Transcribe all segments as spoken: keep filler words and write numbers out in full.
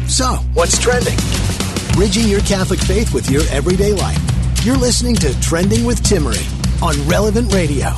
So, what's trending? Bridging your Catholic faith with your everyday life. You're listening to Trending with Timmerie on Relevant Radio.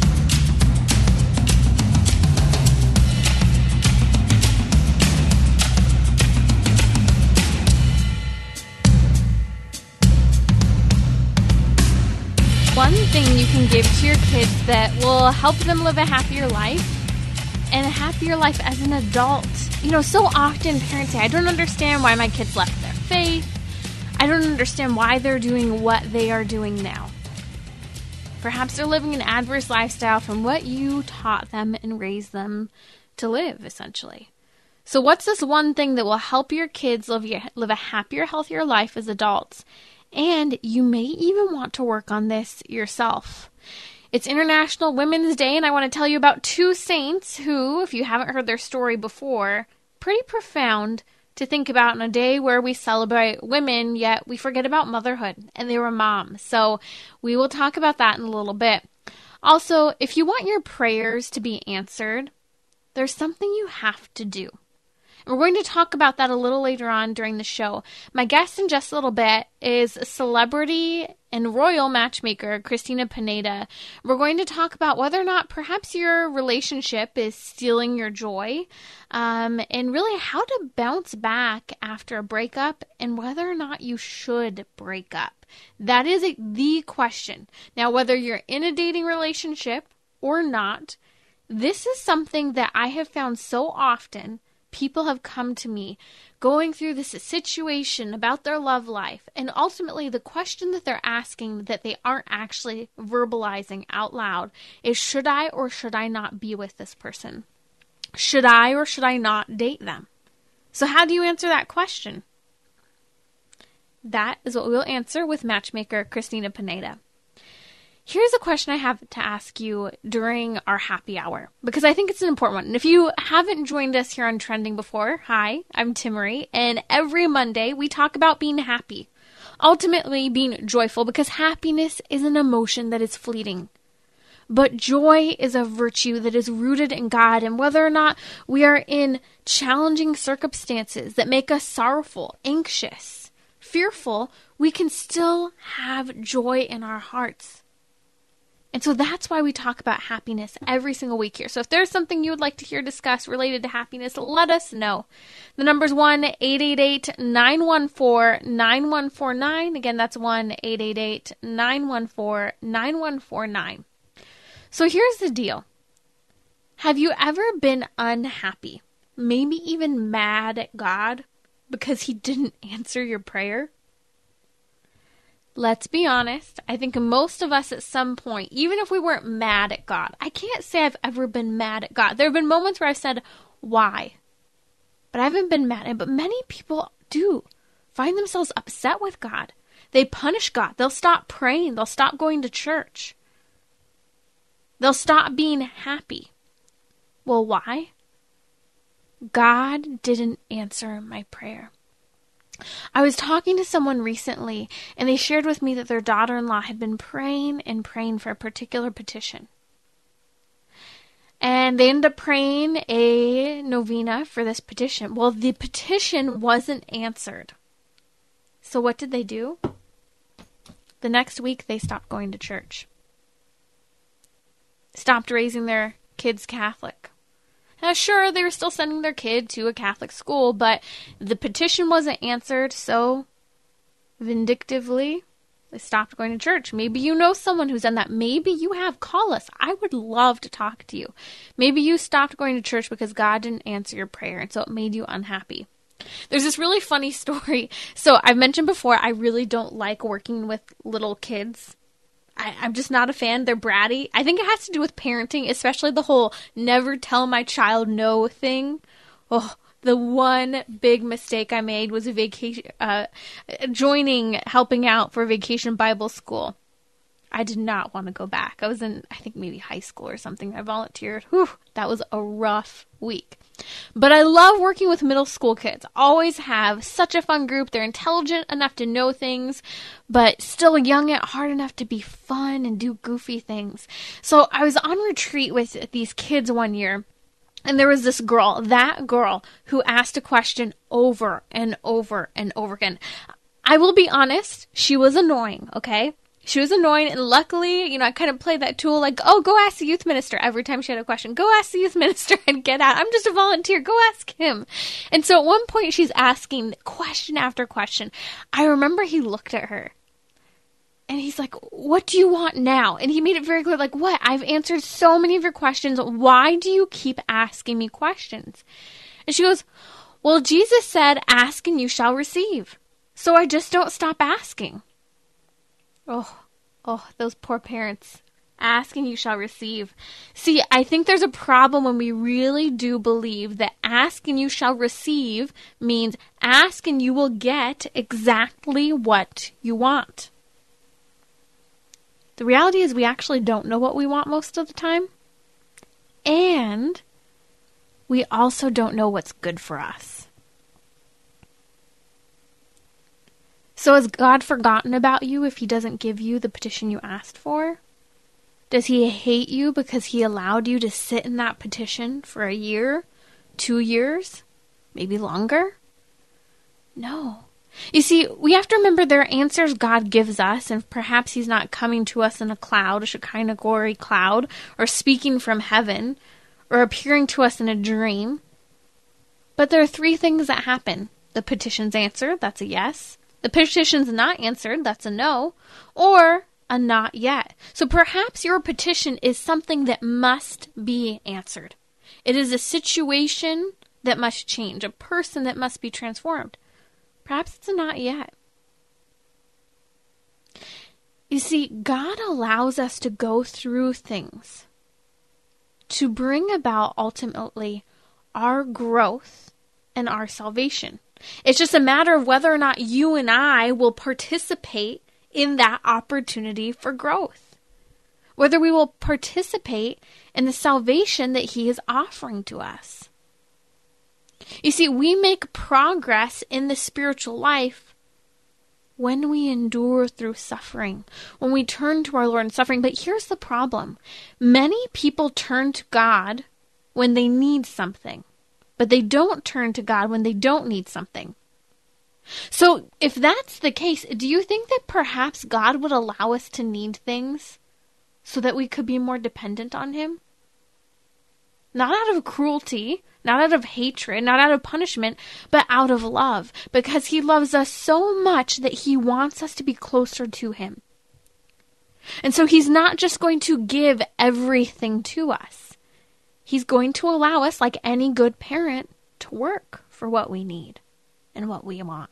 One thing you can give to your kids that will help them live a happier life and a happier life as an adult. You know, so often parents say, I don't understand why my kids left their faith. I don't understand why they're doing what they are doing now. Perhaps they're living an adverse lifestyle from what you taught them and raised them to live, essentially. So what's this one thing that will help your kids live, live a happier, healthier life as adults? And you may even want to work on this yourself. It's International Women's Day, and I want to tell you about two saints who, if you haven't heard their story before, pretty profound to think about on a day where we celebrate women, yet we forget about motherhood, and they were moms. So we will talk about that in a little bit. Also, if you want your prayers to be answered, there's something you have to do. We're going to talk about that a little later on during the show. My guest in just a little bit is celebrity and royal matchmaker Christina Pineda. We're going to talk about whether or not perhaps your relationship is stealing your joy, um, and really how to bounce back after a breakup and whether or not you should break up. That is a, the question. Now, whether you're in a dating relationship or not, this is something that I have found so often. People have come to me going through this situation about their love life, and ultimately the question that they're asking that they aren't actually verbalizing out loud is, should I or should I not be with this person? Should I or should I not date them? So how do you answer that question? That is what we'll answer with matchmaker Christina Pineda. Here's a question I have to ask you during our happy hour, because I think it's an important one. And if you haven't joined us here on Trending before, hi, I'm Timmerie, and every Monday we talk about being happy, ultimately being joyful, because happiness is an emotion that is fleeting. But joy is a virtue that is rooted in God, and whether or not we are in challenging circumstances that make us sorrowful, anxious, fearful, we can still have joy in our hearts. And so that's why we talk about happiness every single week here. So if there's something you would like to hear discussed related to happiness, let us know. The number's one eight eight eight, nine one four, nine one four nine. Again, that's one eight eight eight, nine one four, nine one four nine. So here's the deal. Have you ever been unhappy, maybe even mad at God because he didn't answer your prayer? Let's be honest, I think most of us at some point, even if we weren't mad at God, I can't say I've ever been mad at God. There have been moments where I've said, why? But I haven't been mad at him. But many people do find themselves upset with God. They punish God. They'll stop praying. They'll stop going to church. They'll stop being happy. Well, why? God didn't answer my prayer. I was talking to someone recently, and they shared with me that their daughter-in-law had been praying and praying for a particular petition. And they ended up praying a novena for this petition. Well, the petition wasn't answered. So what did they do? The next week, they stopped going to church. Stopped raising their kids Catholic. Now, sure, they were still sending their kid to a Catholic school, but the petition wasn't answered, so vindictively, they stopped going to church. Maybe you know someone who's done that. Maybe you have. Call us. I would love to talk to you. Maybe you stopped going to church because God didn't answer your prayer, and so it made you unhappy. There's this really funny story. So I've mentioned before, I really don't like working with little kids. I, I'm just not a fan. They're bratty. I think it has to do with parenting, especially the whole never tell my child no thing. Oh, the one big mistake I made was a vacation, uh, joining, helping out for Vacation Bible School. I did not want to go back. I was in, I think maybe high school or something. I volunteered. Whew, that was a rough week. But I love working with middle school kids. Always have such a fun group. They're intelligent enough to know things, but still young at heart enough to be fun and do goofy things. So I was on retreat with these kids one year, And there was this girl, that girl, who asked a question over and over and over again. I will be honest, she was annoying, okay? She was annoying, and luckily, you know, I kind of played that tool like, oh, go ask the youth minister every time she had a question. Go ask the youth minister and get out. I'm just a volunteer. Go ask him. And so at one point, she's asking question after question. I remember he looked at her, and he's like, what do you want now? And he made it very clear, like, what? I've answered so many of your questions. Why do you keep asking me questions? And she goes, well, Jesus said, ask and you shall receive. So I just don't stop asking. Oh, oh, those poor parents. Ask and you shall receive. See, I think there's a problem when we really do believe that ask and you shall receive means ask and you will get exactly what you want. The reality is we actually don't know what we want most of the time. And we also don't know what's good for us. So has God forgotten about you if he doesn't give you the petition you asked for? Does he hate you because he allowed you to sit in that petition for a year, two years, maybe longer? No. You see, we have to remember there are answers God gives us, and perhaps he's not coming to us in a cloud, a Shekinah glory cloud, or speaking from heaven, or appearing to us in a dream. But there are three things that happen. The petition's answered, that's a yes. The petition's not answered, that's a no, or a not yet. So perhaps your petition is something that must be answered. It is a situation that must change, a person that must be transformed. Perhaps it's a not yet. You see, God allows us to go through things to bring about ultimately our growth and our salvation. It's just a matter of whether or not you and I will participate in that opportunity for growth. Whether we will participate in the salvation that he is offering to us. You see, we make progress in the spiritual life when we endure through suffering, when we turn to our Lord in suffering. But here's the problem. Many people turn to God when they need something. But they don't turn to God when they don't need something. So if that's the case, do you think that perhaps God would allow us to need things so that we could be more dependent on him? Not out of cruelty, not out of hatred, not out of punishment, but out of love. Because he loves us so much that he wants us to be closer to him. And so he's not just going to give everything to us. He's going to allow us, like any good parent, to work for what we need and what we want.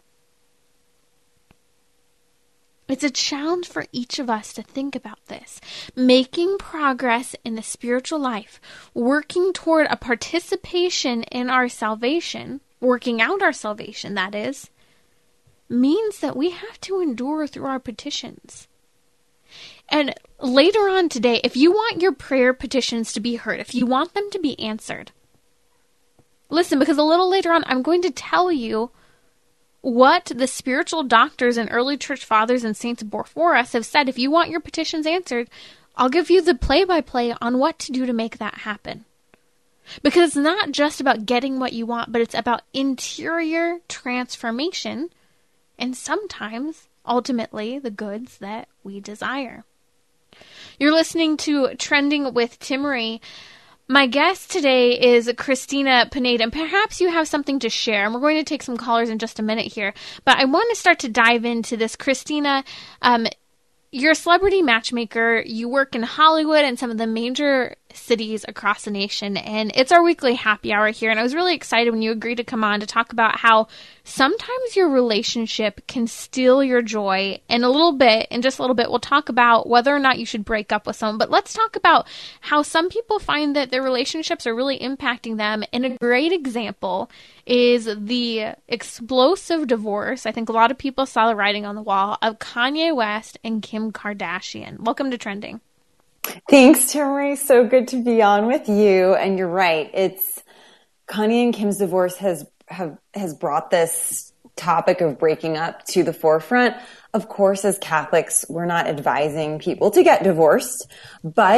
It's a challenge for each of us to think about this. Making progress in the spiritual life, working toward a participation in our salvation, working out our salvation, that is, means that we have to endure through our petitions. And later on today, if you want your prayer petitions to be heard, if you want them to be answered, listen, because a little later on, I'm going to tell you what the spiritual doctors and early church fathers and saints before us have said. If you want your petitions answered, I'll give you the play-by-play on what to do to make that happen. Because it's not just about getting what you want, but it's about interior transformation and sometimes, ultimately, the goods that we desire. You're listening to Trending with Timmerie. My guest today is Christina Pineda, and perhaps you have something to share. And we're going to take some callers in just a minute here. But I want to start to dive into this. Christina, um, you're a celebrity matchmaker. You work in Hollywood and some of the major cities across the nation. And it's our weekly happy hour here. And I was really excited when you agreed to come on to talk about how sometimes your relationship can steal your joy. In a little bit, in just a little bit, we'll talk about whether or not you should break up with someone. But let's talk about how some people find that their relationships are really impacting them. And a great example is the explosive divorce. I think a lot of people saw the writing on the wall of Kanye West and Kim Kardashian. Welcome to Trending. Thanks, Timmerie. So good to be on with you. And you're right. It's Kanye and Kim's divorce has have has brought this topic of breaking up to the forefront. Of course, as Catholics, we're not advising people to get divorced, but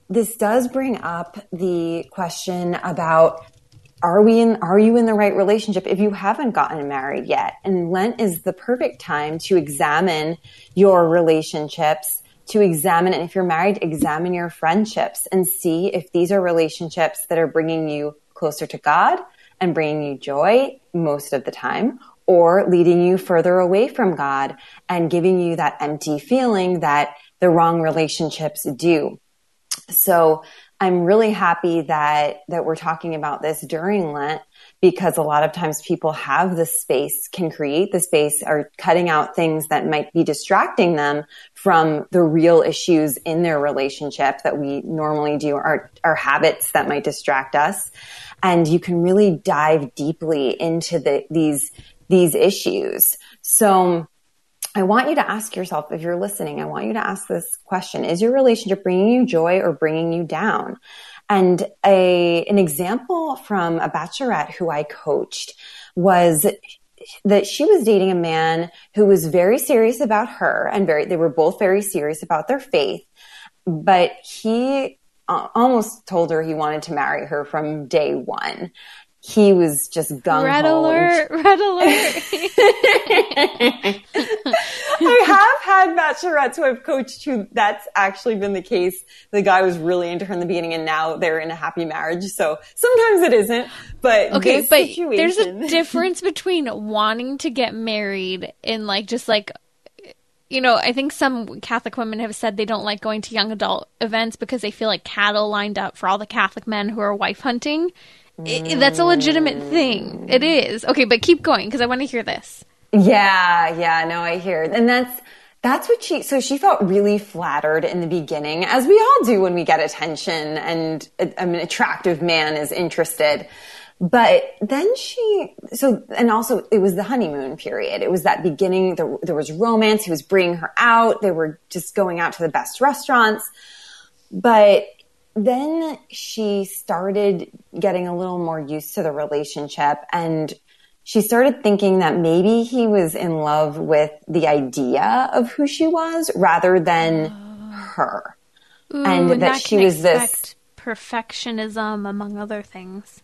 this does bring up the question about, are we in, are you in the right relationship if you haven't gotten married yet? And Lent is the perfect time to examine your relationships, to examine, and if you're married, examine your friendships and see if these are relationships that are bringing you closer to God and bringing you joy most of the time, or leading you further away from God and giving you that empty feeling that the wrong relationships do. So I'm really happy that, that we're talking about this during Lent, because a lot of times people have the space, can create the space, are cutting out things that might be distracting them from the real issues in their relationship that we normally do, our, our habits that might distract us. And you can really dive deeply into the, these, these issues. So I want you to ask yourself, if you're listening, I want you to ask this question: is your relationship bringing you joy or bringing you down? And a, an example from a bachelorette who I coached was that she was dating a man who was very serious about her, and very, they were both very serious about their faith, but he almost told her he wanted to marry her from day one. He was just gung-ho. Red alert, red alert. I have had bachelorettes who I've coached who that's actually been the case. The guy was really into her in the beginning and now they're in a happy marriage. So sometimes it isn't, but okay, this but situation... there's a difference between wanting to get married and like, just like, you know, I think some Catholic women have said they don't like going to young adult events because they feel like cattle lined up for all the Catholic men who are wife hunting. It, that's a legitimate thing. It is. Okay, but keep going because I want to hear this. Yeah, yeah, no, I hear. And that's, that's what she, so she felt really flattered in the beginning, as we all do when we get attention and a, an attractive man is interested. But then she, so, and also it was the honeymoon period. It was that beginning, there, there was romance. He was bringing her out. They were just going out to the best restaurants. But then she started getting a little more used to the relationship, and she started thinking that maybe he was in love with the idea of who she was rather than uh, her. Ooh, and, and that, that she was this perfectionism, among other things.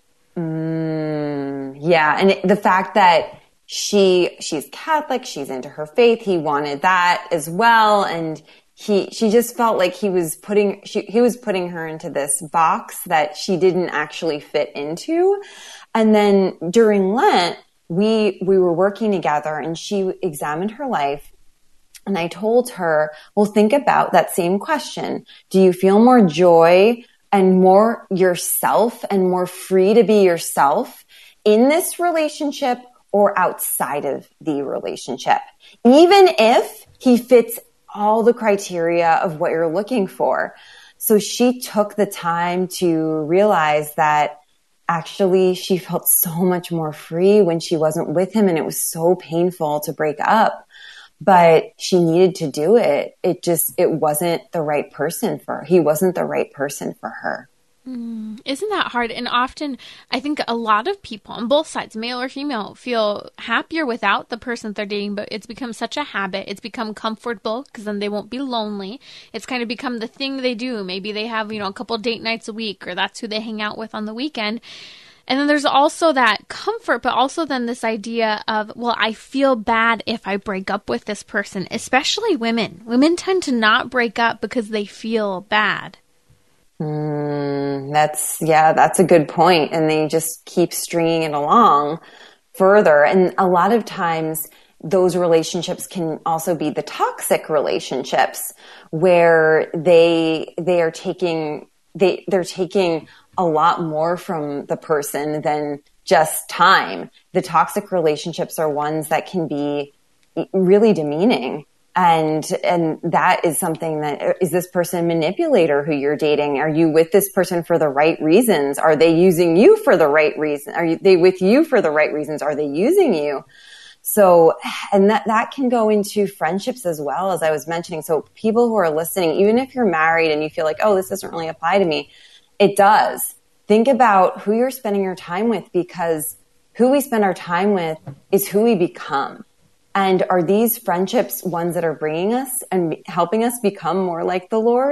Mm, yeah. And it, the fact that she, she's Catholic, she's into her faith. He wanted that as well. And He, she just felt like he was putting, she, he was putting her into this box that she didn't actually fit into. And then during Lent, we, we were working together and she examined her life. And I told her, well, think about that same question. Do you feel more joy and more yourself and more free to be yourself in this relationship or outside of the relationship? Even if he fits all the criteria of what you're looking for. So she took the time to realize that actually she felt so much more free when she wasn't with him, and it was so painful to break up, but she needed to do it. It just, it wasn't the right person for her. He wasn't the right person for her. Mm, isn't that hard? And often I think a lot of people on both sides, male or female, feel happier without the person they're dating, but it's become such a habit. It's become comfortable because then they won't be lonely. It's kind of become the thing they do. Maybe they have, you know, a couple date nights a week, or that's who they hang out with on the weekend. And then there's also that comfort, but also then this idea of, well, I feel bad if I break up with this person, especially women. Women tend to not break up because they feel bad. Mm, that's, yeah, that's a good point. And they just keep stringing it along further. And a lot of times those relationships can also be the toxic relationships where they, they are taking, they, they're taking a lot more from the person than just time. The toxic relationships are ones that can be really demeaning. And, and that is something that, is this person a manipulator who you're dating? Are you with this person for the right reasons? Are they using you for the right reason? Are they with you for the right reasons? Are they using you? So, and that, that can go into friendships as well, as I was mentioning. So people who are listening, even if you're married and you feel like, oh, this doesn't really apply to me, it does. Think about who you're spending your time with, because who we spend our time with is who we become. And are these friendships ones that are bringing us and helping us become more like the Lord?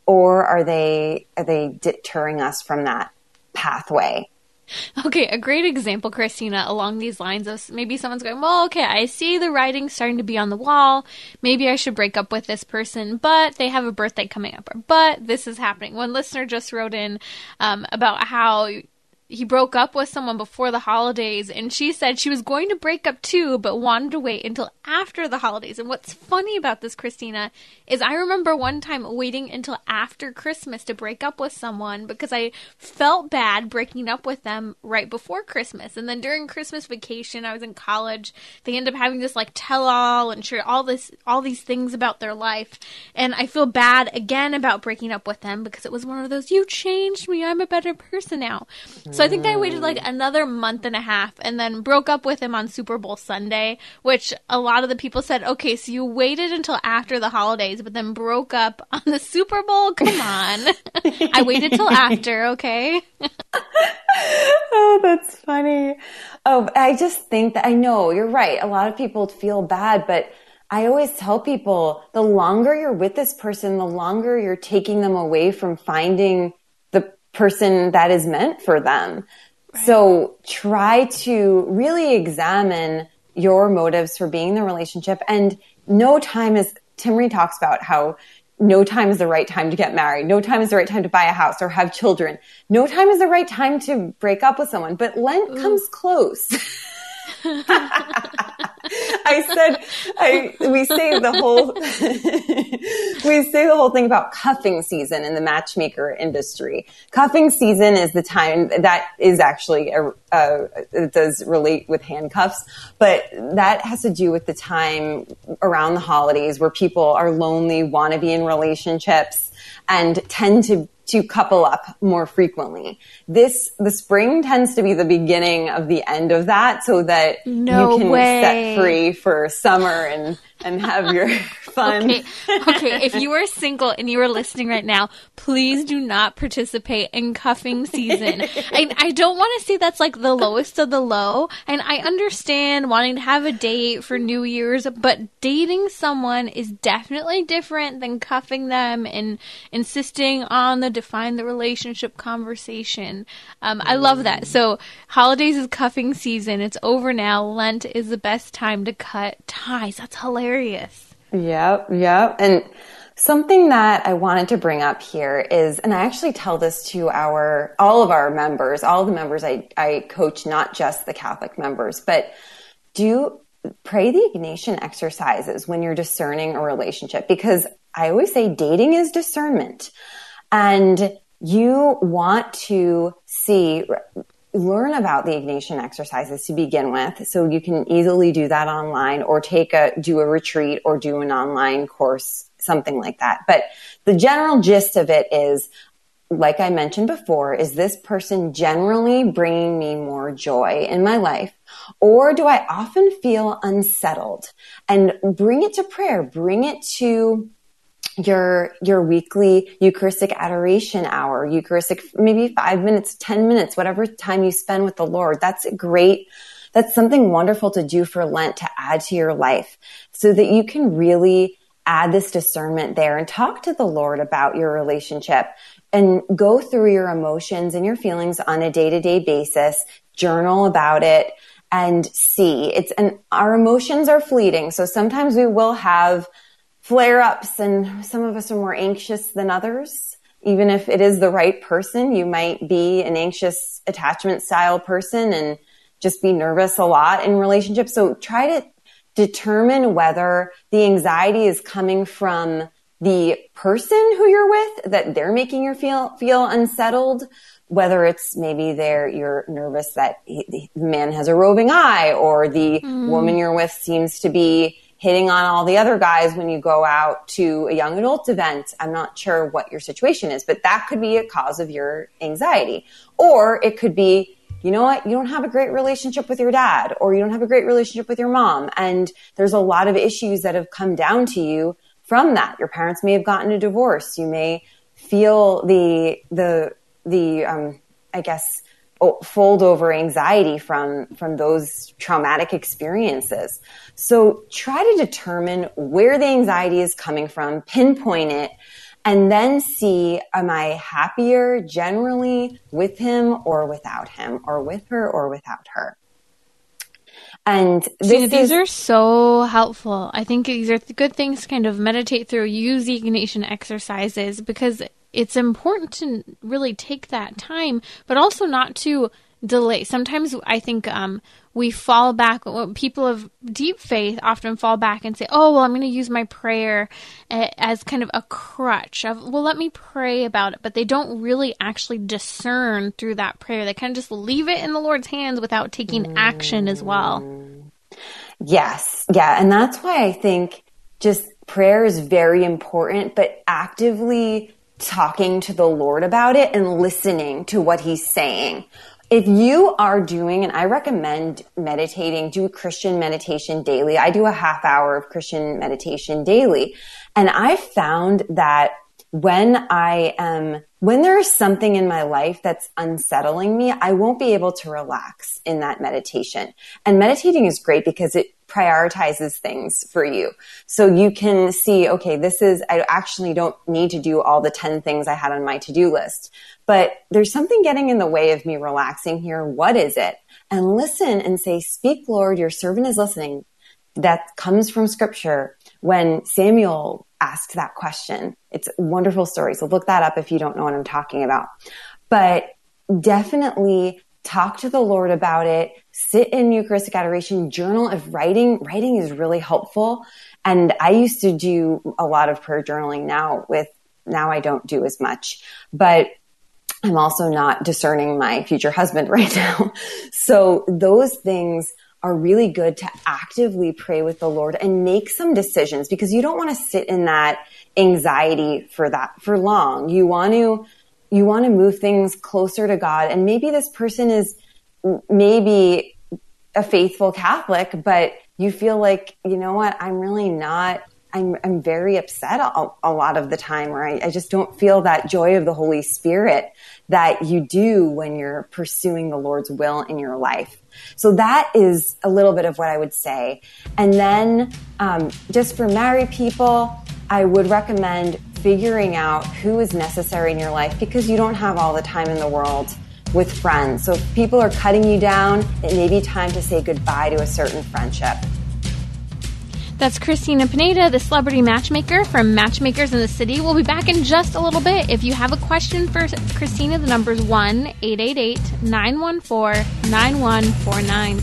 or are they, are they deterring us from that pathway? Okay, a great example, Christina, along these lines of maybe someone's going, well, okay, I see the writing starting to be on the wall. Maybe I should break up with this person, but they have a birthday coming up, or but this is happening. One listener just wrote in um, about how he broke up with someone before the holidays, and she said she was going to break up too, but wanted to wait until after the holidays. And what's funny about this, Christina, is I remember one time waiting until after Christmas to break up with someone because I felt bad breaking up with them right before Christmas. And then during Christmas vacation, I was in college, they end up having this like tell-all and share all this, all these things about their life. And I feel bad again about breaking up with them because it was one of those, you changed me, I'm a better person now. So I think I waited like another month and a half and then broke up with him on Super Bowl Sunday, which a lot of the people said, okay, so you waited until after the holidays, but then broke up on the Super Bowl? Come on. I waited till after, okay? Oh, that's funny. Oh, I just think that, I know, you're right. A lot of people feel bad, but I always tell people the longer you're with this person, the longer you're taking them away from finding the person that is meant for them. Right. So try to really examine your motives for being in the relationship. And no time is, Timmerie talks about how no time is the right time to get married. No time is the right time to buy a house or have children. No time is the right time to break up with someone. But Lent Ooh. comes close. I said, I, we say the whole, we say the whole thing about cuffing season in the matchmaker industry. Cuffing season is the time that is actually, a, a, it does relate with handcuffs, but that has to do with the time around the holidays where people are lonely, want to be in relationships, and tend to to couple up more frequently. This, the spring tends to be the beginning of the end of that so that no you can way. set free for summer and, and have your fun. Okay. Okay. If you are single and you are listening right now, please do not participate in cuffing season. I, I don't want to say that's like the lowest of the low. And I understand wanting to have a date for New Year's, but dating someone is definitely different than cuffing them and insisting on the define the relationship conversation. Um, I love that. So holidays is cuffing season. It's over now. Lent is the best time to cut ties. That's hilarious. Yep. Yep. And something that I wanted to bring up here is, and I actually tell this to our, all of our members, all of the members I, I coach, not just the Catholic members, but do pray the Ignatian exercises when you're discerning a relationship, because I always say dating is discernment. And you want to see, learn about the Ignatian exercises to begin with. So you can easily do that online or take a, do a retreat or do an online course, something like that. But the general gist of it is, like I mentioned before, is this person generally bringing me more joy in my life? Or do I often feel unsettled? And bring it to prayer, bring it to your, your weekly Eucharistic adoration hour, Eucharistic, maybe five minutes, ten minutes, whatever time you spend with the Lord. That's great. That's something wonderful to do for Lent, to add to your life so that you can really add this discernment there and talk to the Lord about your relationship and go through your emotions and your feelings on a day-to-day basis, journal about it and see it's, and our emotions are fleeting. So sometimes we will have flare-ups, and some of us are more anxious than others. Even if it is the right person, you might be an anxious attachment style person and just be nervous a lot in relationships. So try to determine whether the anxiety is coming from the person who you're with, that they're making you feel feel unsettled, whether it's maybe they're, you're nervous that he, the man has a roving eye, or the mm. woman you're with seems to be hitting on all the other guys when you go out to a young adult event. I'm not sure what your situation is, but that could be a cause of your anxiety. Or it could be, you know what, you don't have a great relationship with your dad, or you don't have a great relationship with your mom. And there's a lot of issues that have come down to you from that. Your parents may have gotten a divorce. You may feel the, the, the, um, I guess, fold over anxiety from, from those traumatic experiences. So try to determine where the anxiety is coming from, pinpoint it, and then see, am I happier generally with him or without him, or with her or without her? And this Gina, these is, are so helpful. I think these are good things to kind of meditate through, use the Ignatian exercises, because it's important to really take that time, but also not to delay. Sometimes I think um, we fall back, people of deep faith often fall back and say, oh, well, I'm going to use my prayer as kind of a crutch of, well, let me pray about it. But they don't really actually discern through that prayer. They kind of just leave it in the Lord's hands without taking action as well. Yes. Yeah. And that's why I think just prayer is very important, but actively talking to the Lord about it and listening to what he's saying. If you are doing, and I recommend meditating, do Christian meditation daily. I do a half hour of Christian meditation daily. And I found that when I am, when there is something in my life that's unsettling me, I won't be able to relax in that meditation. And meditating is great because it prioritizes things for you. So you can see, okay, this is, I actually don't need to do all the ten things I had on my to-do list, but there's something getting in the way of me relaxing here. What is it? And listen and say, speak, Lord, your servant is listening. That comes from scripture when Samuel asked that question. It's a wonderful story. So look that up if you don't know what I'm talking about. But definitely talk to the Lord about it. Sit in Eucharistic adoration, journal of writing. Writing is really helpful. And I used to do a lot of prayer journaling now with, now I don't do as much, but I'm also not discerning my future husband right now. So those things are really good to actively pray with the Lord and make some decisions, because you don't want to sit in that anxiety for that for long. You want to, you want to move things closer to God. And maybe this person is maybe a faithful Catholic, but you feel like, you know what, I'm really not, I'm, I'm very upset a, a lot of the time, or I, I just don't feel that joy of the Holy Spirit that you do when you're pursuing the Lord's will in your life. So that is a little bit of what I would say. And then um, just for married people, I would recommend figuring out who is necessary in your life, because you don't have all the time in the world with friends. So if people are cutting you down, it may be time to say goodbye to a certain friendship. That's Christina Pineda, the celebrity matchmaker from Matchmakers in the City. We'll be back in just a little bit. If you have a question for Christina, the number is one eight eight eight, nine one four, nine one four nine.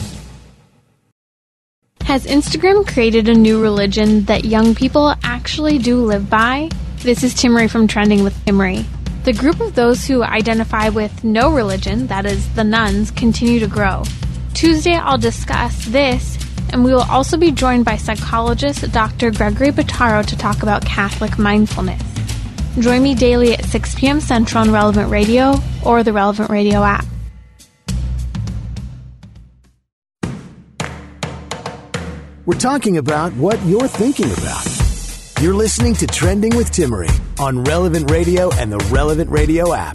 Has Instagram created a new religion that young people actually do live by? This is Timmery from Trending with Timmery. The group of those who identify with no religion, that is, the nuns, continue to grow. Tuesday, I'll discuss this, and we will also be joined by psychologist Doctor Gregory Bottaro to talk about Catholic mindfulness. Join me daily at six p.m. Central on Relevant Radio or the Relevant Radio app. We're talking about what you're thinking about. You're listening to Trending with Timmery on Relevant Radio and the Relevant Radio app.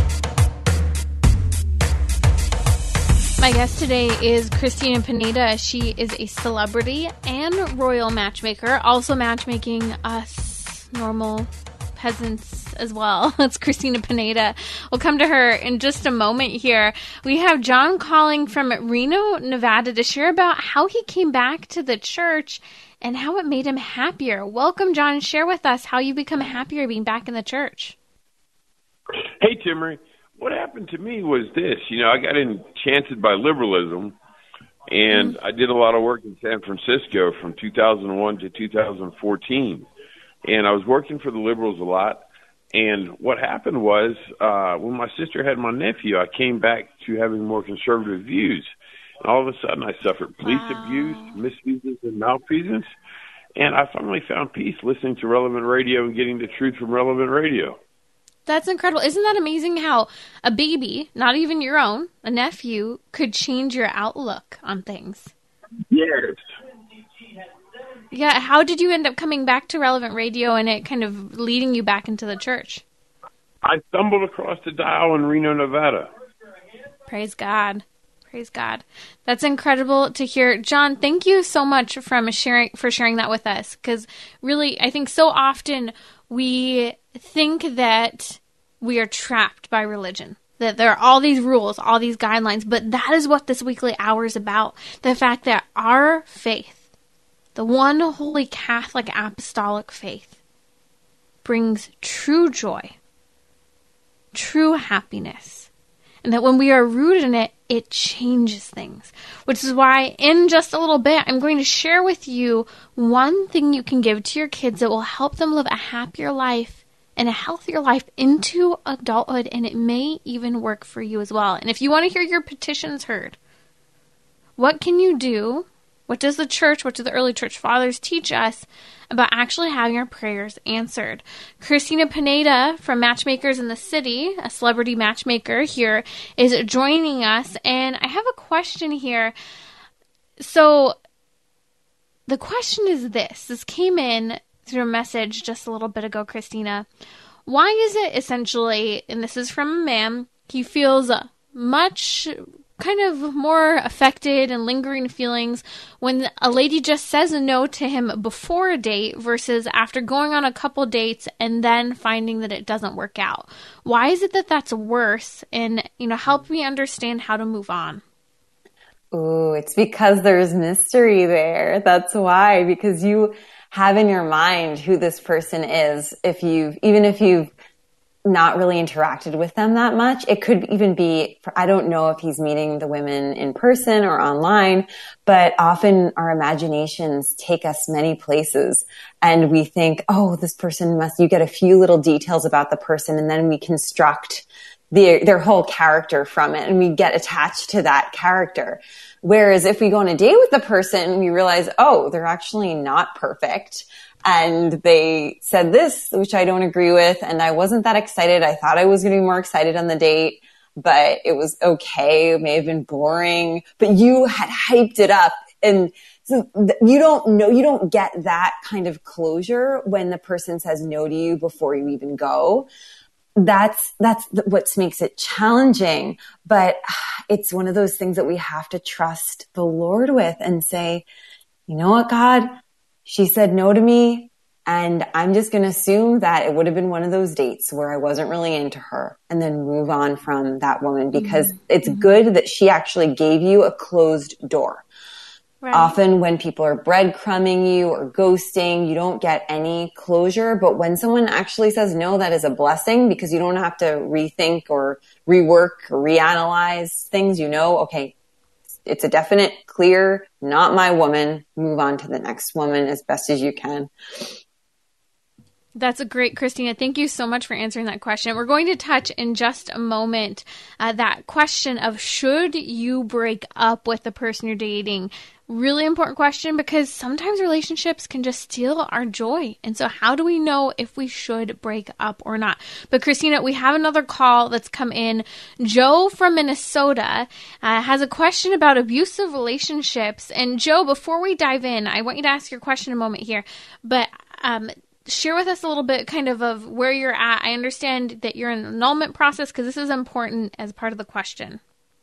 My guest today is Christina Pineda. She is a celebrity and royal matchmaker, also matchmaking us normal peasants as well. It's Christina Pineda. We'll come to her in just a moment here. We have John calling from Reno, Nevada to share about how he came back to the church and how it made him happier. Welcome, John. Share with us how you become happier being back in the church. Hey, Timmery. What happened to me was this. You know, I got enchanted by liberalism, and mm-hmm. I did a lot of work in San Francisco from two thousand one to two thousand fourteen. And I was working for the liberals a lot. And what happened was, uh, when my sister had my nephew, I came back to having more conservative views. And all of a sudden, I suffered police wow. abuse, misuses, and malfeasance. And I finally found peace listening to Relevant Radio and getting the truth from Relevant Radio. That's incredible. Isn't that amazing how a baby, not even your own, a nephew, could change your outlook on things? Yes. Yeah, how did you end up coming back to Relevant Radio and it kind of leading you back into the church? I stumbled across the dial in Reno, Nevada. Praise God. Praise God. That's incredible to hear. John, thank you so much from sharing, for sharing that with us. Because really, I think so often we think that we are trapped by religion, that there are all these rules, all these guidelines, but that is what this weekly hour is about. The fact that our faith, the one holy Catholic apostolic faith, brings true joy, true happiness, and that when we are rooted in it, it changes things. Which is why in just a little bit, I'm going to share with you one thing you can give to your kids that will help them live a happier life and a healthier life into adulthood, and it may even work for you as well. And if you want to hear your petitions heard, what can you do? What does the church, what do the early church fathers teach us about actually having our prayers answered? Christina Pineda from Matchmakers in the City, a celebrity matchmaker here, is joining us. And I have a question here. So the question is this. This came in through a message just a little bit ago, Christina. Why is it essentially, and this is from a man, he feels much kind of more affected and lingering feelings when a lady just says no to him before a date versus after going on a couple dates and then finding that it doesn't work out? Why is it that that's worse? And, you know, help me understand how to move on. Ooh, it's because there's mystery there. That's why, because you have in your mind who this person is. If you've, even if you've not really interacted with them that much, it could even be, I don't know if he's meeting the women in person or online, but often our imaginations take us many places and we think, oh, this person must, you get a few little details about the person and then we construct their, their whole character from it and we get attached to that character. Whereas if we go on a date with the person, we realize, oh, they're actually not perfect. And they said this, which I don't agree with. And I wasn't that excited. I thought I was going to be more excited on the date, but it was okay. It may have been boring, but you had hyped it up. And so you don't know, you don't get that kind of closure when the person says no to you before you even go. That's, that's what makes it challenging. But it's one of those things that we have to trust the Lord with and say, you know what, God? She said no to me, and I'm just going to assume that it would have been one of those dates where I wasn't really into her and then move on from that woman because mm-hmm. it's mm-hmm. good that she actually gave you a closed door. Right. Often when people are breadcrumbing you or ghosting, you don't get any closure. But when someone actually says no, that is a blessing because you don't have to rethink or rework or reanalyze things. You know, okay, it's a definite, clear, not my woman. Move on to the next woman as best as you can. That's a great, Christina. Thank you so much for answering that question. We're going to touch in just a moment uh, that question of should you break up with the person you're dating? Really important question because sometimes relationships can just steal our joy. And so how do we know if we should break up or not? But Christina, we have another call that's come in. Joe from Minnesota uh, has a question about abusive relationships. And Joe, before we dive in, I want you to ask your question in a moment here. But um, share with us a little bit kind of of where you're at. I understand that you're in the annulment process because this is important as part of the question.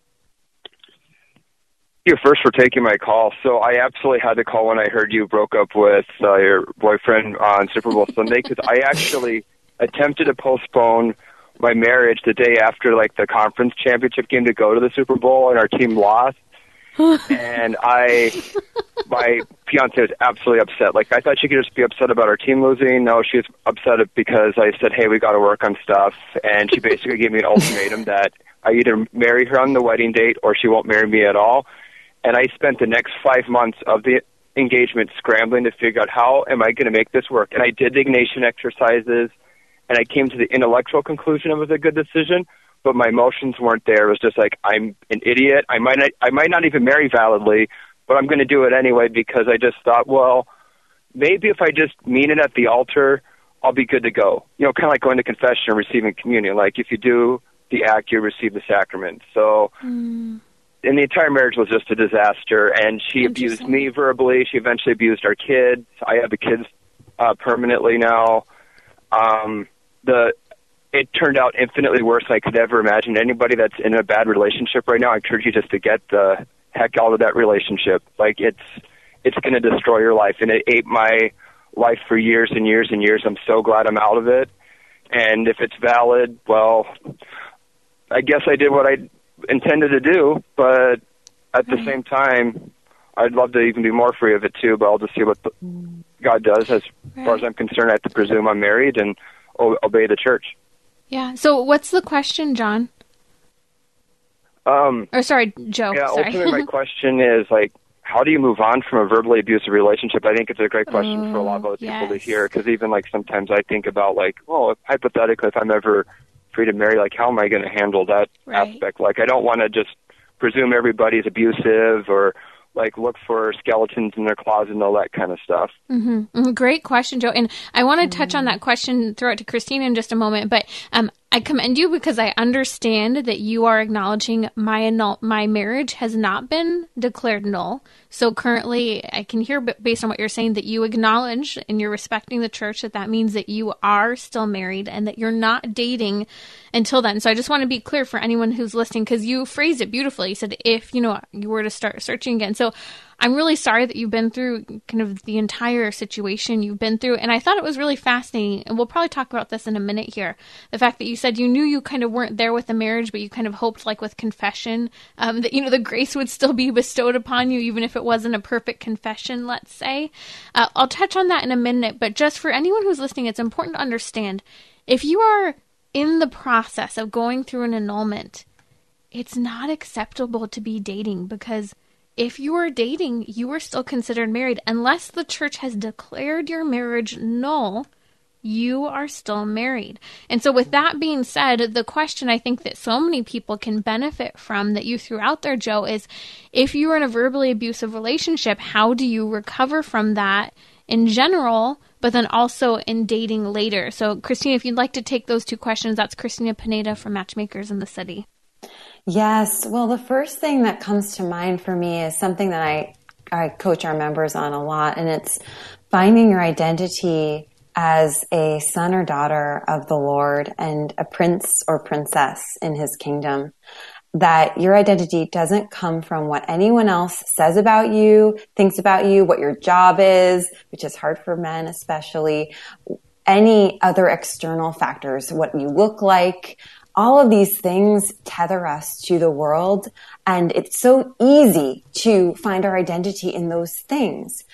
Thank you first for taking my call. So I absolutely had to call when I heard you broke up with uh, your boyfriend on Super Bowl Sunday because I actually attempted to postpone my marriage the day after like the conference championship game to go to the Super Bowl, and our team lost. And I, my fiance was absolutely upset. Like I thought she could just be upset about our team losing. No, she was upset because I said, "Hey, we got to work on stuff," and she basically gave me an ultimatum that I either marry her on the wedding date or she won't marry me at all. And I spent the next five months of the engagement scrambling to figure out how am I going to make this work. And I did the Ignatian exercises, and I came to the intellectual conclusion it was a good decision, but my emotions weren't there. It was just like, I'm an idiot. I might not, I might not even marry validly, but I'm going to do it anyway because I just thought, well, maybe if I just mean it at the altar, I'll be good to go. You know, kind of like going to confession and receiving communion. Like if you do the act, you receive the sacrament. So... Mm. And the entire marriage was just a disaster, and she abused me verbally. She eventually abused our kids. I have the kids uh, permanently now. Um, the it turned out infinitely worse than I could ever imagine. Anybody that's in a bad relationship right now, I encourage you just to get the heck out of that relationship. Like, it's it's going to destroy your life, and it ate my life for years and years and years. I'm so glad I'm out of it. And if it's valid, well, I guess I did what I intended to do, but at the same time, I'd love to even be more free of it too, but I'll just see what the, God does. As right. far as I'm concerned, I have to presume I'm married and o- obey the church. Yeah. So what's the question, John? Um, or sorry, Joe. Yeah, sorry. ultimately my question is, like, how do you move on from a verbally abusive relationship? I think it's a great question oh, for a lot of other yes. people to hear, because even, like, sometimes I think about, like, well, if, hypothetically, if I'm ever free to marry, like, how am I going to handle that right. aspect? Like, I don't want to just presume everybody's abusive or, like, look for skeletons in their closet and all that kind of stuff. Mm-hmm. Mm-hmm. Great question, Joe. And I want to mm-hmm. touch on that question, throw it to Christina in just a moment. But um, I commend you because I understand that you are acknowledging my annul- my marriage has not been declared null. So currently, I can hear, based on what you're saying, that you acknowledge and you're respecting the church, that that means that you are still married and that you're not dating until then. So I just want to be clear for anyone who's listening, because you phrased it beautifully. You said, if, you know, you were to start searching again. So I'm really sorry that you've been through kind of the entire situation you've been through. And I thought it was really fascinating. And we'll probably talk about this in a minute here. The fact that you said you knew you kind of weren't there with the marriage, but you kind of hoped, like with confession, um, that, you know, the grace would still be bestowed upon you, even if it wasn't a perfect confession, let's say. Uh, I'll touch on that in a minute. But just for anyone who's listening, it's important to understand, if you are in the process of going through an annulment, it's not acceptable to be dating, because if you are dating, you are still considered married. Unless the church has declared your marriage null, you are still married. And so with that being said, the question I think that so many people can benefit from that you threw out there, Joe, is if you are in a verbally abusive relationship, how do you recover from that in general, but then also in dating later? So Christina, if you'd like to take those two questions, that's Christina Pineda from Matchmakers in the City. Yes. Well, the first thing that comes to mind for me is something that I, I coach our members on a lot, and it's finding your identity as a son or daughter of the Lord and a prince or princess in his kingdom. That your identity doesn't come from what anyone else says about you, thinks about you, what your job is, which is hard for men especially, any other external factors, what you look like. All of these things tether us to the world, and it's so easy to find our identity in those things.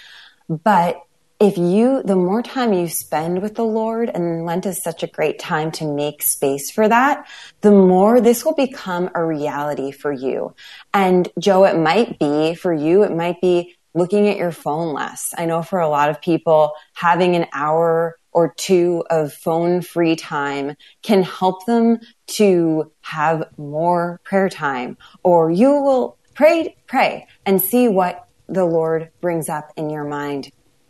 But if you, the more time you spend with the Lord, and Lent is such a great time to make space for that, the more this will become a reality for you. And Joe, it might be for you, it might be looking at your phone less. I know for a lot of people, having an hour or two of phone free time can help them to have more prayer time. Or you will pray, pray and see what the Lord brings up in your mind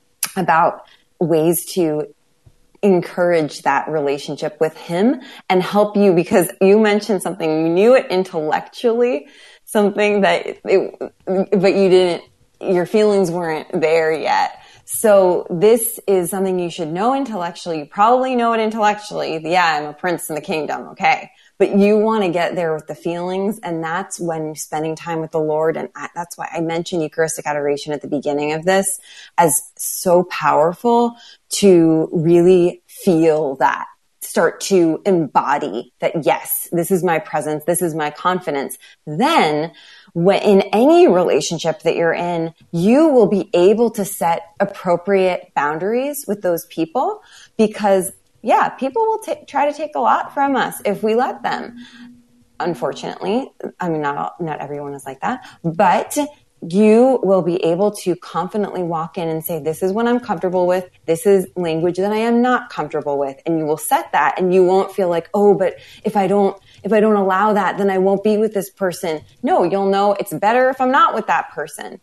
about ways to encourage that relationship with him and help you, because you mentioned something, you knew it intellectually, something that, it, but you didn't, your feelings weren't there yet. So this is something you should know intellectually. You probably know it intellectually. Yeah, I'm a prince in the kingdom. Okay. But you want to get there with the feelings. And that's when spending time with the Lord. And I, that's why I mentioned Eucharistic adoration at the beginning of this as so powerful to really feel that. Start to embody that, yes, this is my presence. This is my confidence. Then when in any relationship that you're in, you will be able to set appropriate boundaries with those people, because yeah, people will t- try to take a lot from us if we let them. Unfortunately, I mean, not all, not everyone is like that, but you will be able to confidently walk in and say, this is what I'm comfortable with. This is language that I am not comfortable with. And you will set that, and you won't feel like, oh, but if I don't, if I don't allow that, then I won't be with this person. No, you'll know it's better if I'm not with that person.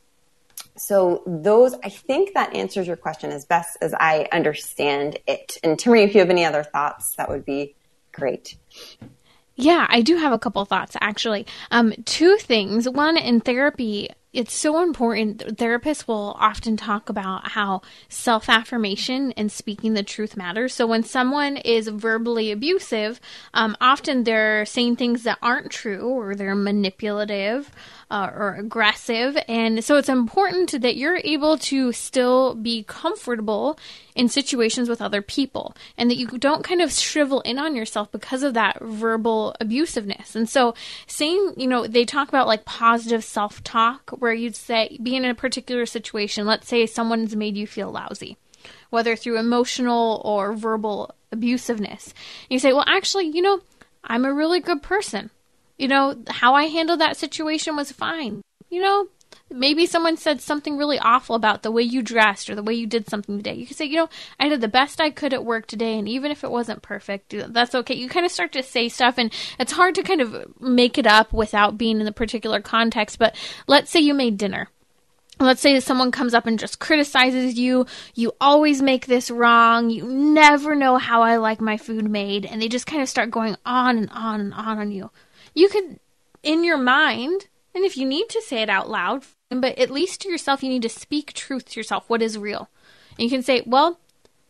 So those, I think that answers your question as best as I understand it. And Timmy, if you have any other thoughts, that would be great. Yeah, I do have a couple thoughts, actually. Um, two things. One, in therapy, it's so important. Therapists will often talk about how self-affirmation and speaking the truth matters. So when someone is verbally abusive, um, often they're saying things that aren't true, or they're manipulative uh, or aggressive. And so it's important that you're able to still be comfortable in situations with other people, and that you don't kind of shrivel in on yourself because of that verbal abusiveness. And so saying, you know, they talk about like positive self-talk, where you'd say, be in a particular situation. Let's say someone's made you feel lousy, whether through emotional or verbal abusiveness. You say, well, actually, you know, I'm a really good person. You know, how I handled that situation was fine. You know, maybe someone said something really awful about the way you dressed or the way you did something today. You can say, you know, I did the best I could at work today, and even if it wasn't perfect, that's okay. You kind of start to say stuff, and it's hard to kind of make it up without being in the particular context. But let's say you made dinner. Let's say someone comes up and just criticizes you. You always make this wrong. You never know how I like my food made. And they just kind of start going on and on and on on you. You could, in your mind, and if you need to say it out loud, but at least to yourself, you need to speak truth to yourself. What is real? And you can say, well,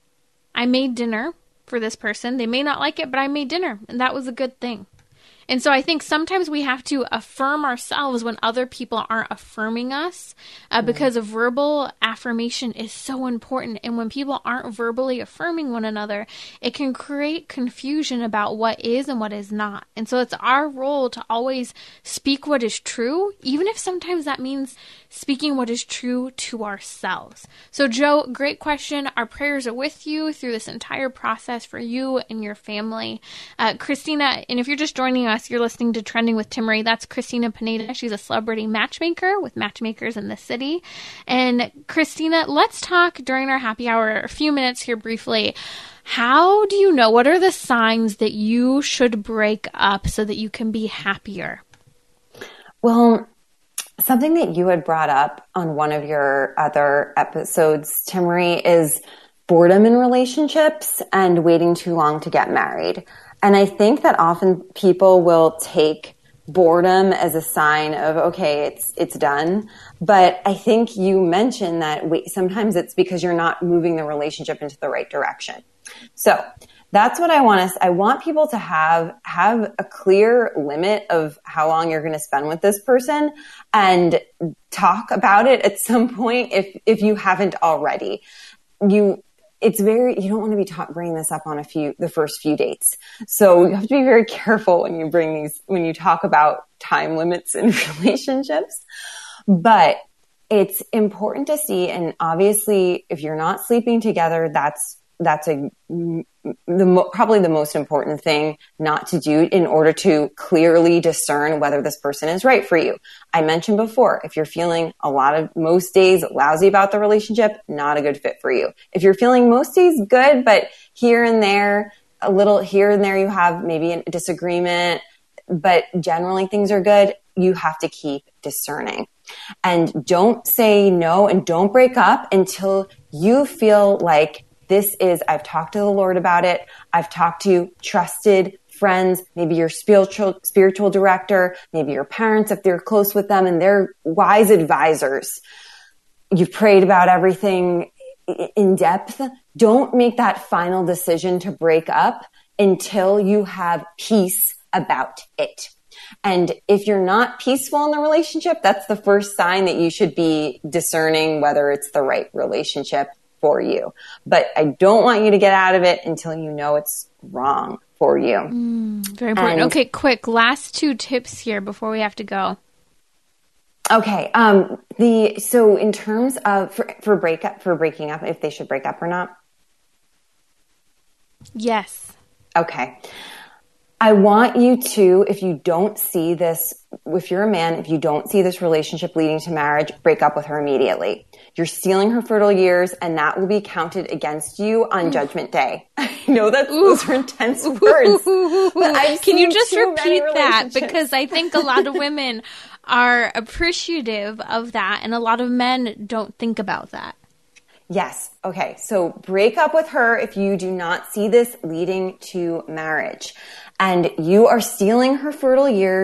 I made dinner for this person. They may not like it, but I made dinner, and that was a good thing. And so I think sometimes we have to affirm ourselves when other people aren't affirming us, uh, because a verbal affirmation is so important. And when people aren't verbally affirming one another, it can create confusion about what is and what is not. And so it's our role to always speak what is true, even if sometimes that means speaking what is true to ourselves. So Joe, great question. Our prayers are with you through this entire process for you and your family. Uh, Christina, and if you're just joining us, you're listening to Trending with Timmerie. That's Christina Pineda. She's a celebrity matchmaker with Matchmakers in the City. And Christina, let's talk during our happy hour, a few minutes here briefly. How do you know, what are the signs that you should break up so that you can be happier? Well, something that you had brought up on one of your other episodes, Timmerie, is boredom in relationships and waiting too long to get married. And I think that often people will take boredom as a sign of, okay, it's it's done. But I think you mentioned that wait, sometimes it's because you're not moving the relationship into the right direction. So that's what I want to, I want people to have, have a clear limit of how long you're going to spend with this person, and talk about it at some point if, if you haven't already. You, It's very, you don't want to be ta- bringing this up on a few, the first few dates. So you have to be very careful when you bring these, when you talk about time limits in relationships. But it's important to see, and obviously if you're not sleeping together, that's, that's a, the mo- probably the most important thing not to do in order to clearly discern whether this person is right for you. I mentioned before, if you're feeling a lot of most days lousy about the relationship, not a good fit for you. If you're feeling most days good, but here and there, a little here and there, you have maybe a disagreement, but generally things are good, you have to keep discerning. And don't say no and don't break up until you feel like this is, I've talked to the Lord about it. I've talked to trusted friends, maybe your spiritual, spiritual director, maybe your parents, if they're close with them and they're wise advisors. You've prayed about everything in depth. Don't make that final decision to break up until you have peace about it. And if you're not peaceful in the relationship, that's the first sign that you should be discerning whether it's the right relationship for you. But I don't want you to get out of it until you know it's wrong for you. Mm, very important. And, okay, quick, last two tips here before we have to go. Okay. Um, the, so in terms of, for, for breakup, for breaking up, if they should break up or not? Yes. Okay. I want you to, if you don't see this, if you're a man, if you don't see this relationship leading to marriage, break up with her immediately. You're stealing her fertile years, and that will be counted against you on Judgment Day. I know that those are intense words. But I've Can you just seen repeat that? Because I think a lot of women are appreciative of that, and a lot of men don't think about that. Yes. Okay. So break up with her if you do not see this leading to marriage. And you are stealing her fertile years.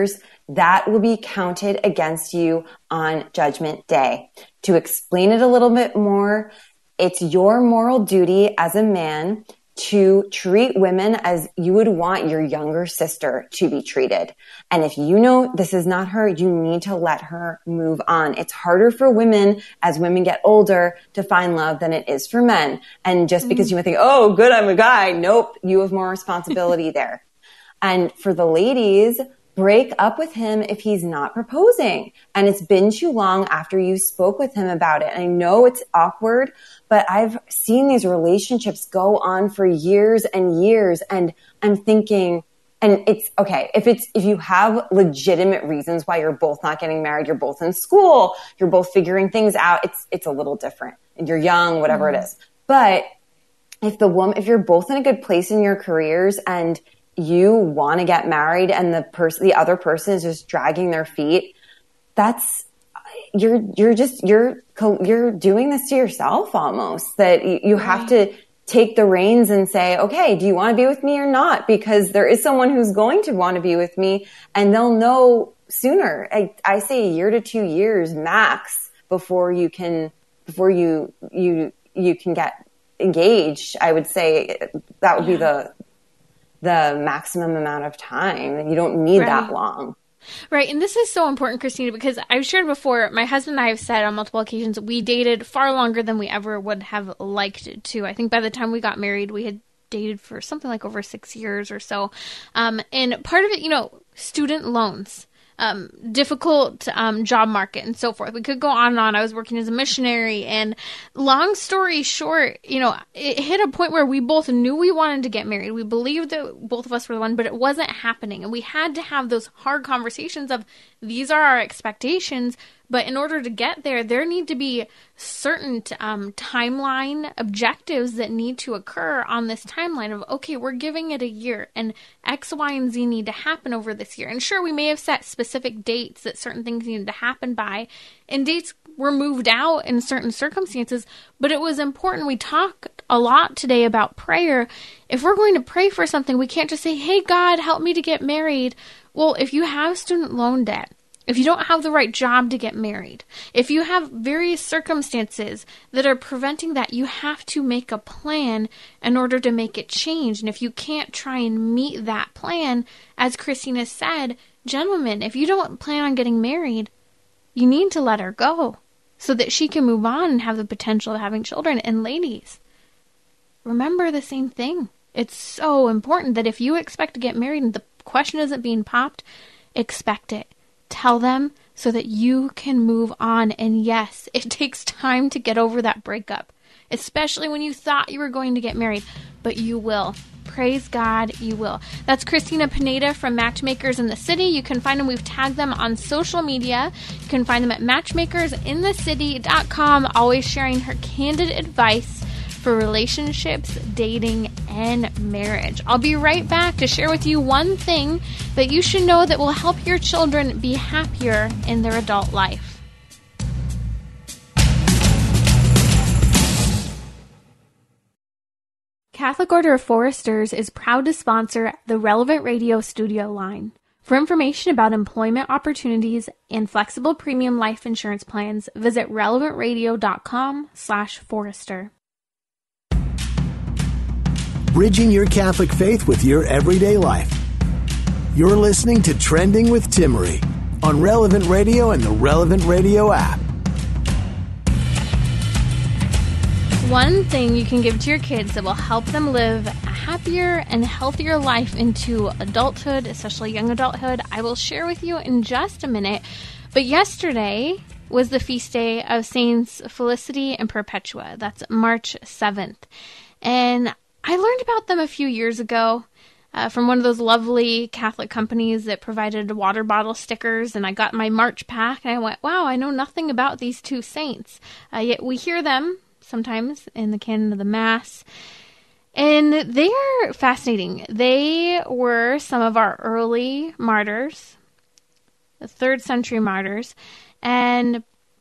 that will be counted against you on Judgment Day. To explain it a little bit more, it's your moral duty as a man to treat women as you would want your younger sister to be treated. And if you know this is not her, you need to let her move on. It's harder for women as women get older to find love than it is for men. And just because you might think, oh, good, I'm a guy. Nope, you have more responsibility there. And for the ladies, break up with him if he's not proposing. And it's been too long after you spoke with him about it. And I know it's awkward, but I've seen these relationships go on for years and years. And I'm thinking, and it's okay, if it's, if you have legitimate reasons why you're both not getting married, you're both in school, you're both figuring things out, it's, it's a little different. And you're young, whatever mm-hmm. it is. But if the woman, if you're both in a good place in your careers and you want to get married and the person, the other person is just dragging their feet, that's, you're, you're just, you're, you're doing this to yourself almost, that you, you have to take the reins and say, okay, do you want to be with me or not? Because there is someone who's going to want to be with me and they'll know sooner. I, I say a year to two years max before you can, before you, you, you can get engaged. I would say that would be the, the maximum amount of time. You don't need right. that long. Right. And this is so important, Christina, because I've shared before, my husband and I have said on multiple occasions, we dated far longer than we ever would have liked to. I think by the time we got married, we had dated for something like over six years or so. Um, and part of it, you know, student loans. Um, difficult um, job market and so forth. We could go on and on. I was working as a missionary, and long story short, you know, it hit a point where we both knew we wanted to get married. We believed that both of us were the one, but it wasn't happening. And we had to have those hard conversations of, these are our expectations, but in order to get there, there need to be certain um, timeline objectives that need to occur on this timeline of, okay, we're giving it a year and X, Y, and Z need to happen over this year. And sure, we may have set specific dates that certain things needed to happen by, and dates were moved out in certain circumstances, but it was important. We talked a lot today about prayer. If we're going to pray for something, we can't just say, hey, God, help me to get married. Well, if you have student loan debt, if you don't have the right job to get married, if you have various circumstances that are preventing that, you have to make a plan in order to make it change. And if you can't try and meet that plan, as Christina said, gentlemen, if you don't plan on getting married, you need to let her go so that she can move on and have the potential of having children. And ladies, remember the same thing. It's so important that if you expect to get married and the question isn't being popped, expect it. Tell them so that you can move on. And yes, it takes time to get over that breakup, especially when you thought you were going to get married, but you will. Praise God, you will. That's Christina Pineda from Matchmakers in the City. You can find them. We've tagged them on social media. You can find them at matchmakers in the city dot com, always sharing her candid advice for relationships, dating, and marriage. I'll be right back to share with you one thing that you should know that will help your children be happier in their adult life. Catholic Order of Foresters is proud to sponsor the Relevant Radio Studio line. For information about employment opportunities and flexible premium life insurance plans, visit relevant radio dot com slash forester. Bridging your Catholic faith with your everyday life. You're listening to Trending with Timmerie on Relevant Radio and the Relevant Radio app. One thing you can give to your kids that will help them live a happier and healthier life into adulthood, especially young adulthood, I will share with you in just a minute. But yesterday was the feast day of Saints Felicity and Perpetua. That's March seventh. And I learned about them a few years ago uh, from one of those lovely Catholic companies that provided water bottle stickers, and I got my March pack, and I went, wow, I know nothing about these two saints. Uh, yet we hear them sometimes in the canon of the Mass, and they are fascinating. They were some of our early martyrs, the third century martyrs, and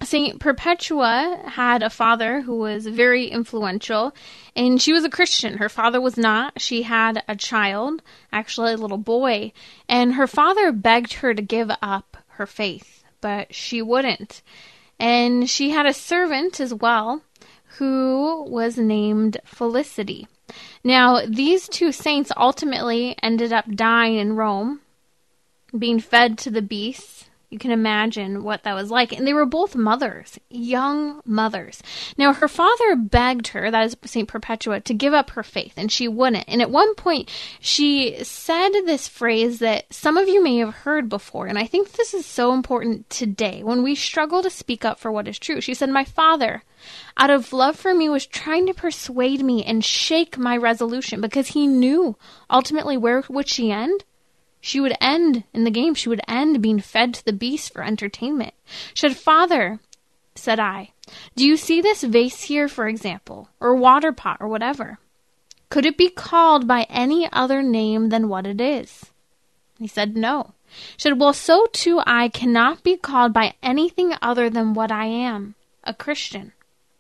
Saint Perpetua had a father who was very influential, and she was a Christian. Her father was not. She had a child, actually a little boy, and her father begged her to give up her faith, but she wouldn't. And she had a servant as well who was named Felicity. Now, these two saints ultimately ended up dying in Rome, being fed to the beasts. You can imagine what that was like. And they were both mothers, young mothers. Now, her father begged her, that is Saint Perpetua, to give up her faith, and she wouldn't. And at one point, she said this phrase that some of you may have heard before, and I think this is so important today when we struggle to speak up for what is true. She said, "My father, out of love for me, was trying to persuade me and shake my resolution because he knew ultimately where would she end? She would end in the game. She would end being fed to the beasts for entertainment. She said, 'Father,' said I, 'do you see this vase here, for example, or water pot or whatever? Could it be called by any other name than what it is?' He said, 'No.' She said, 'Well, so too I cannot be called by anything other than what I am, a Christian.'"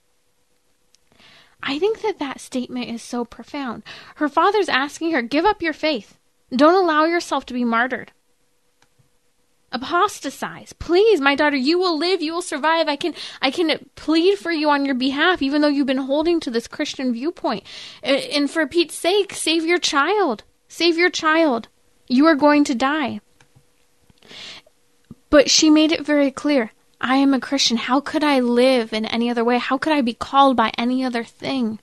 I think that that statement is so profound. Her father's asking her, give up your faith. Don't allow yourself to be martyred. Apostatize. Please, my daughter, you will live, you will survive. I can I can plead for you on your behalf, even though you've been holding to this Christian viewpoint. And for Pete's sake, save your child. Save your child. You are going to die. But she made it very clear. I am a Christian. How could I live in any other way? How could I be called by any other thing?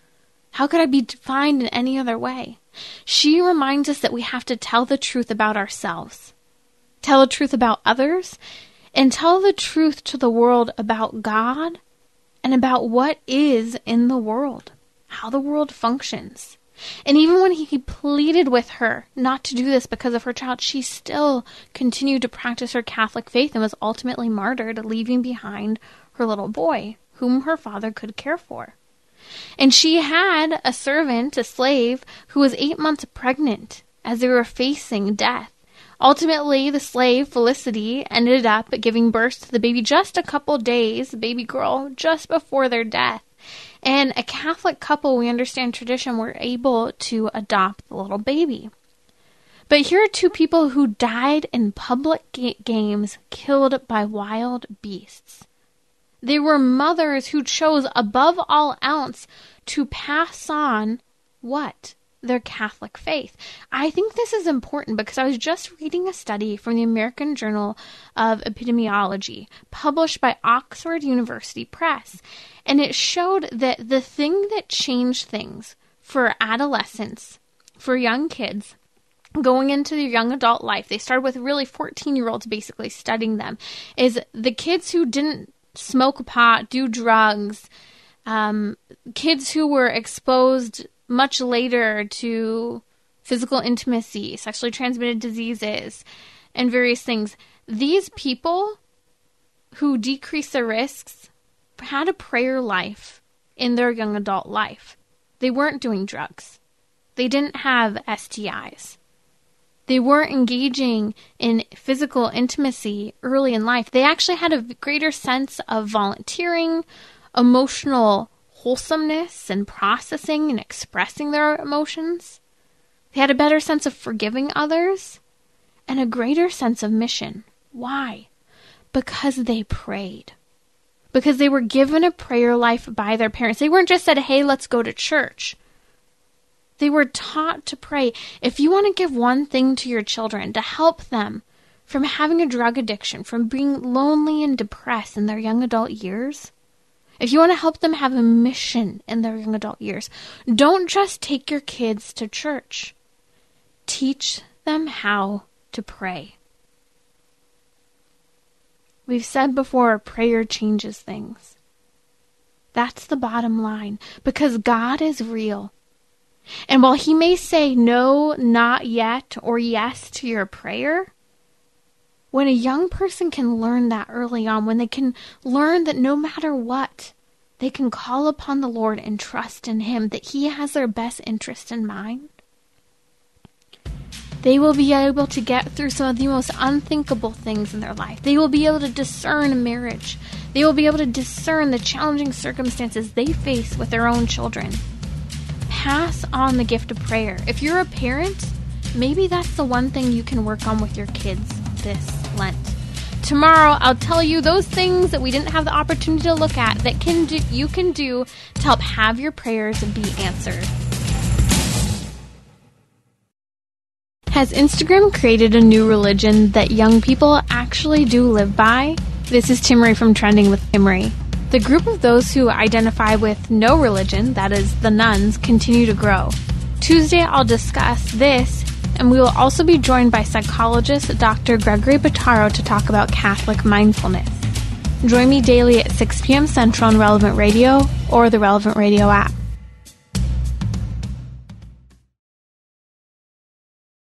How could I be defined in any other way? She reminds us that we have to tell the truth about ourselves, tell the truth about others, and tell the truth to the world about God and about what is in the world, how the world functions. And even when he pleaded with her not to do this because of her child, she still continued to practice her Catholic faith and was ultimately martyred, leaving behind her little boy, whom her father could care for. And she had a servant, a slave, who was eight months pregnant as they were facing death. Ultimately, the slave, Felicity, ended up giving birth to the baby just a couple days, the baby girl, just before their death. And a Catholic couple, we understand tradition, were able to adopt the little baby. But here are two people who died in public ga- games, killed by wild beasts. They were mothers who chose above all else to pass on what? Their Catholic faith. I think this is important because I was just reading a study from the American Journal of Epidemiology, published by Oxford University Press, and it showed that the thing that changed things for adolescents, for young kids, going into their young adult life, they started with really fourteen-year-olds basically studying them, is the kids who didn't smoke pot, do drugs, um, kids who were exposed much later to physical intimacy, sexually transmitted diseases, and various things. These people who decrease their risks had a prayer life in their young adult life. They weren't doing drugs. They didn't have S T Is. They weren't engaging in physical intimacy early in life. They actually had a greater sense of volunteering, emotional wholesomeness and processing and expressing their emotions. They had a better sense of forgiving others and a greater sense of mission. Why? Because they prayed. Because they were given a prayer life by their parents. They weren't just said, hey, let's go to church. They were taught to pray. If you want to give one thing to your children to help them from having a drug addiction, from being lonely and depressed in their young adult years, if you want to help them have a mission in their young adult years, don't just take your kids to church. Teach them how to pray. We've said before, prayer changes things. That's the bottom line, because God is real. And while he may say no, not yet, or yes to your prayer, when a young person can learn that early on, when they can learn that no matter what, they can call upon the Lord and trust in him, that he has their best interest in mind, They will be able to get through some of the most unthinkable things in their life. They will be able to discern marriage. They will be able to discern the challenging circumstances they face with their own children. Pass on the gift of prayer. If you're a parent, maybe that's the one thing you can work on with your kids this Lent. Tomorrow, I'll tell you those things that we didn't have the opportunity to look at that can do, you can do to help have your prayers be answered. Has Instagram created a new religion that young people actually do live by? This is Timmery from Trending with Timmery. The group of those who identify with no religion, that is, the nuns, continue to grow. Tuesday, I'll discuss this, and we will also be joined by psychologist Doctor Gregory Bottaro to talk about Catholic mindfulness. Join me daily at six p.m. Central on Relevant Radio or the Relevant Radio app.